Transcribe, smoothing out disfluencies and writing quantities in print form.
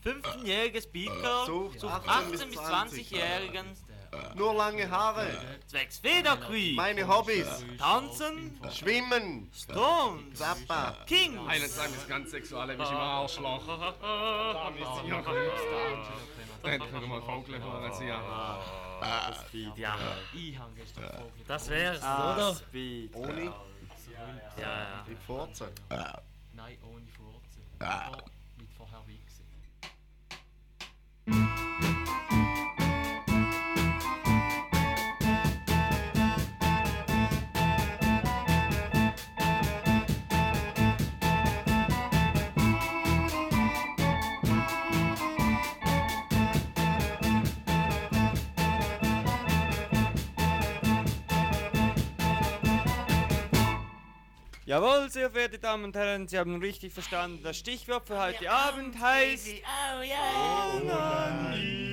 15-jähriger Speaker Sucht sucht 18 bis 20-Jährigen Nur lange Haare. zwecks Federkrieg. Meine Hobbys. Tanzen, Schwimmen. Stones, Zappa. Kings. 21 ganz sexuelle, bist im Arschloch. Da müsst ihr dann können wir mal Vogel hören, sie ja. Speed, ja. Ich habe gestern Vogel. Das wär's, Ah, oder? Speed. Ohne Ja. die Furzen. Nein, ohne Furzen. Aber mit vorher Wichsen. Jawohl, sehr verehrte Damen und Herren, Sie haben richtig verstanden. Das Stichwort für heute Abend heißt... Oh ja. Onanie.